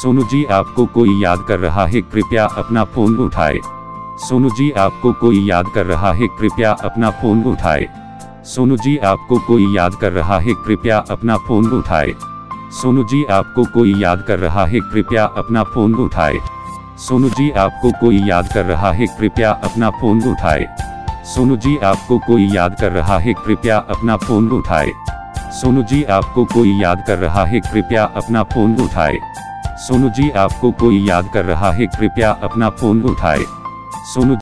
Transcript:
सोनू जी आपको कोई याद कर रहा है, कृपया अपना फोन उठाएं। सोनू जी आपको कोई याद कर रहा है, कृपया अपना फोन उठाएं। सोनू जी आपको कोई याद कर रहा है, कृपया अपना फोन उठाएं। सोनू जी आपको कोई याद कर रहा है, कृपया अपना फोन उठाएं। सोनू जी आपको कोई याद कर रहा है, कृपया अपना फोन उठाएं। सोनू जी आपको कोई याद कर रहा है, कृपया अपना फोन उठाएं। सोनू जी आपको कोई याद कर रहा है, कृपया अपना फोन उठाएं। सोनू जी आपको कोई याद कर रहा है, कृपया अपना फोन उठाएं। सोनू